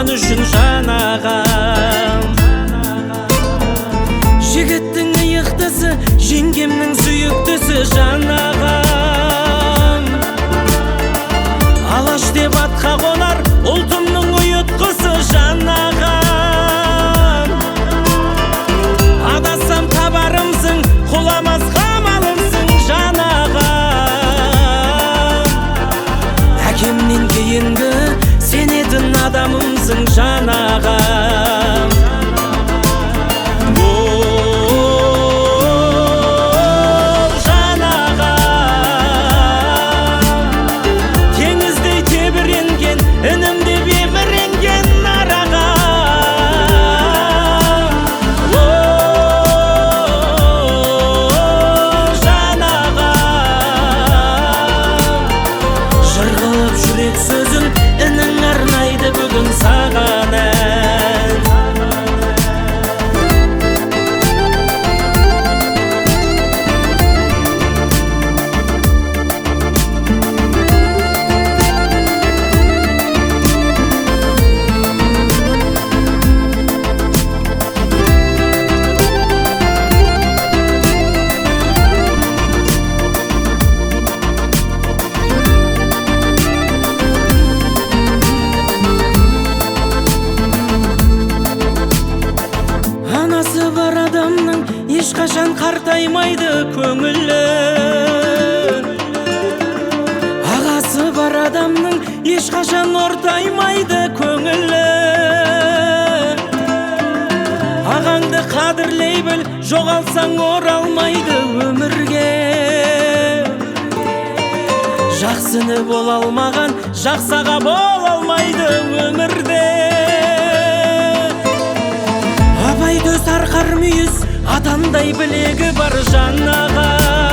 туған үшін жан ағам. Жігіттің иықтысы, жеңгемнің сүйіктісі жан ағам. Алаш деп атқа қонар ұлтымның ұйытқысы жан ағам. Адасам табарымсың, құламас қамалымсың жан ағам. Әкемнен кейінгі сенетін адамымсың жан ағам. Інім деп еміренген араға. Жан ағам, жыр қылып жүрек сөзін інің арнайды бүгін саған ән. Анасы бар адамның ешқашан қартаймайды көңілі. Ағасы бар адамның ешқашан ортаймайды көңілі. Ағаңды қадірлей біл, жоғалсаң оралмайды өмірге. Жақсыны бола алмаған жақсаға бола алмайды өмірде. Абай төс арқар мүйіз, атандай білегі бар жан ағам.